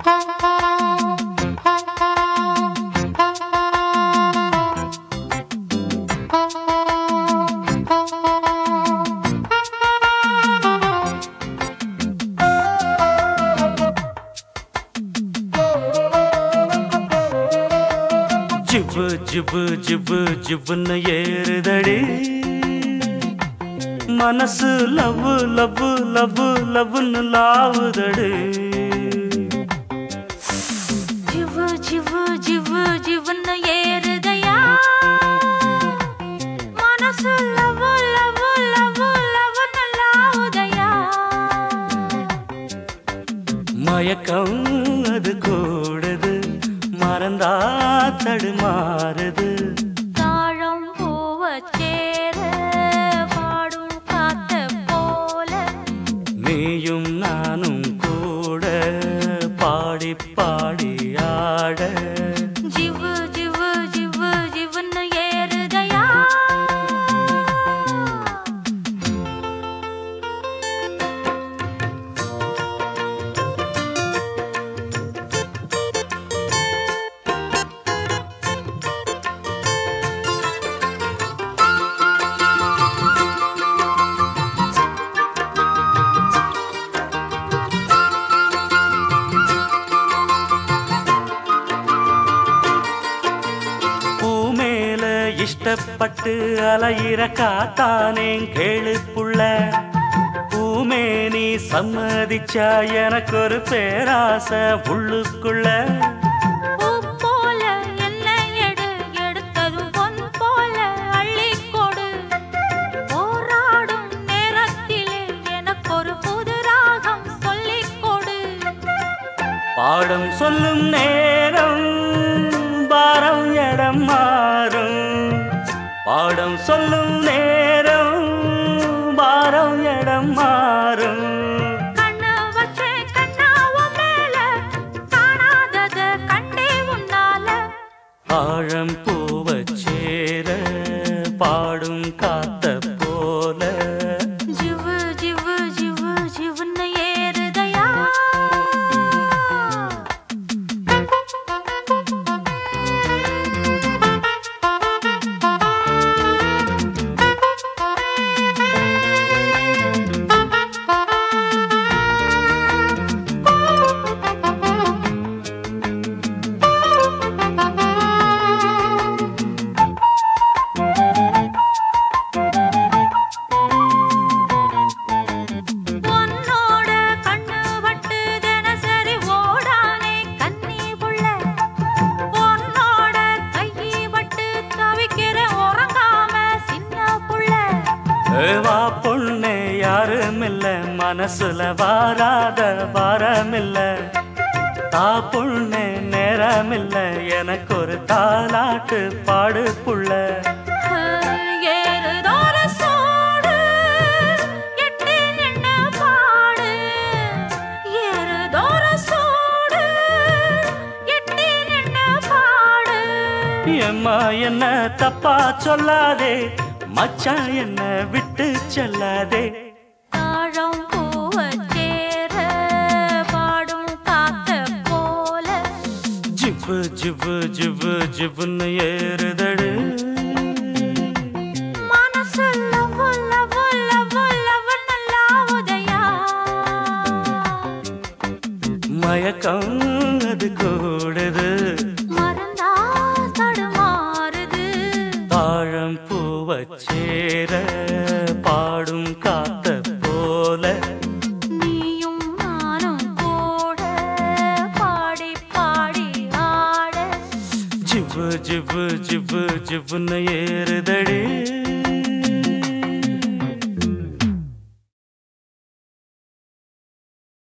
ஜிவு ஜிவு ஜிவு ஜிவுன்னு ஏறுதடி மனசு love love love லவ்னு லாவுதடி ஜிவு ஜிவு ஜிவு ஜிவுன்னு ஏறுதையா மனசு லவ் லவ் லவ் லவ்னு லாவுதையா மயக்கம் அது கூடுது மறந்தா தடுமாறுது தாழம் பூவச் சேர பாடும் காத்த போல நீயும் நானும் கூட பாடி பாடி ஆட ஜிவு ஜிவு ஜிவு ஜிவுன்னு ஏறுதையா இஷ்டப்பட்டு அலையிற காத்தானே கேளு புள்ள பூமே நீ சம்மதிச்சா எனக்கு ஒரு பேராசை உள்ளுக்குள்ள பூ போல என்னை எடுத்ததும் பொன் போல அள்ளிக்கொடு போராடும் நேரத்திலே எனக்கு ஒரு புது ராகம் சொல்லிக்கொடு பாடம் சொல்லும் நேரம் பாரம் இடம் மாறும் பாடம் சொல்லும் நேரம் பாரம் இடம் மாறும் கண்ணு வச்சே கண்ணாவும் மேல காணாதத கண்டே உன்னால ஆழம் பூவச் சேர பாடும் காத்த போல ஜிவு ஜிவு ஜிவு ஜிவுன்னு ஏறுதையா வா பொண்ணு யாருமில்ல மனசுல வாராத வாரமில்ல தா பொண்ணு நேரமில்ல எனக்கு ஒரு தாலாட்டு பாடு புள்ள எம்மா என்ன தப்பா சொல்லாதே மச்சான் என்ன விட்டு செல்லாதே தாழம் பூவச் சேர பாடும் காத்த போல ஜிவு ஜிவு ஜிவு ஜிவுன்னு ஏறுதடு மனசு லவ் லவ் லவ் லவ்னு லாவுதையா மயக்கம் அது கூடுது மறந்தா தடுமாறுது தாழம் பூவச் சேர பாடும் காத்த போல நீயும் நானும் கூட பாடி பாடி ஆட ஜிவு ஜிவு ஜிவு ஜிவுன்னு ஏறுதடி